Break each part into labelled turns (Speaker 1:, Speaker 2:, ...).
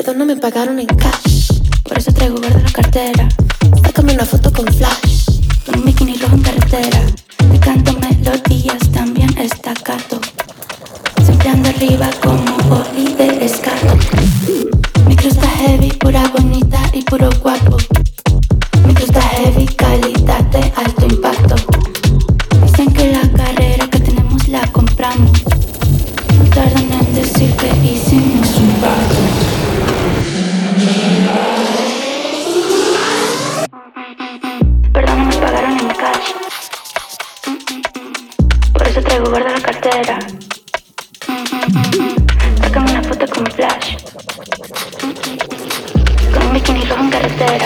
Speaker 1: Perdón, no me pagaron en cash, por eso traigo guarda la cartera. Sácame una foto con flash, con un bikini rojo en carretera. Le canto melodías, también staccato. Siempre ando arriba como boli de escato. Mi crew está heavy, pura bonita y puro guapo. Mi crew está heavy, calidad de alto impacto. Dicen que la carrera que tenemos la compramos. No tardan en decir que hicimos un pacto. Perdón, no me pagaron en cash. Por eso traigo guarda la cartera. Sácame una foto con flash, con un bikini rojo en carretera.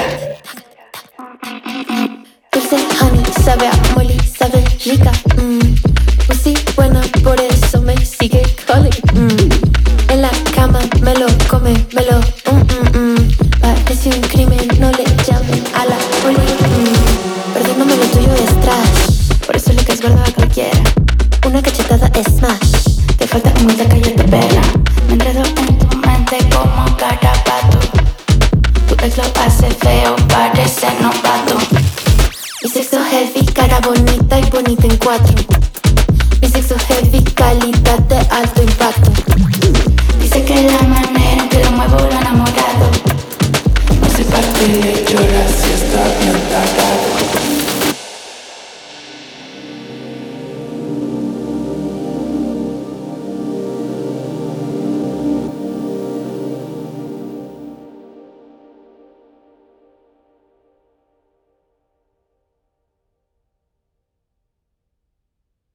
Speaker 1: Dulce honey, sabe a molly, sabe rica. Pues sí, buena, por eso me sigue calling. En la cama me lo come, me lo parece un crimen, no le llamen a la poli. Perdiéndome lo tuyo es trash, por eso le caes gordo a cualquiera. Una cachetada es smash, te falta mucha calle de perla. Me enredo en tu mente como garabato. Tu ex lo hace feo, parece novato. Mi sexo heavy, cara bonita y bonita en cuatro. Mi sexo heavy, calidad de alto impacto.